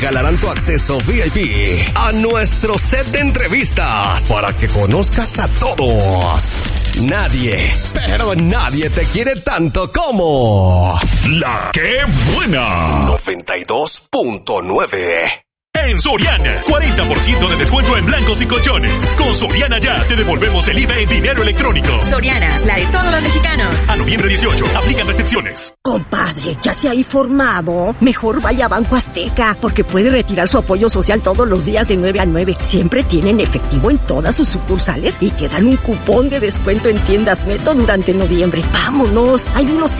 regalarán tu acceso VIP a nuestro set de entrevistas para que conozcas a todos. Nadie, pero nadie te quiere tanto como La Que Buena 92.9. En Soriana, 40% de descuento en blancos y colchones. Con Soriana Ya te devolvemos el IVA en dinero electrónico. Soriana, la de todos los mexicanos. A noviembre 18, aplican restricciones. Compadre, ¿ya se ha informado? Mejor vaya a Banco Azteca, porque puede retirar su apoyo social todos los días de 9 a 9. Siempre tienen efectivo en todas sus sucursales y te dan un cupón de descuento en tiendas Neto durante noviembre. ¡Vámonos! Hay unos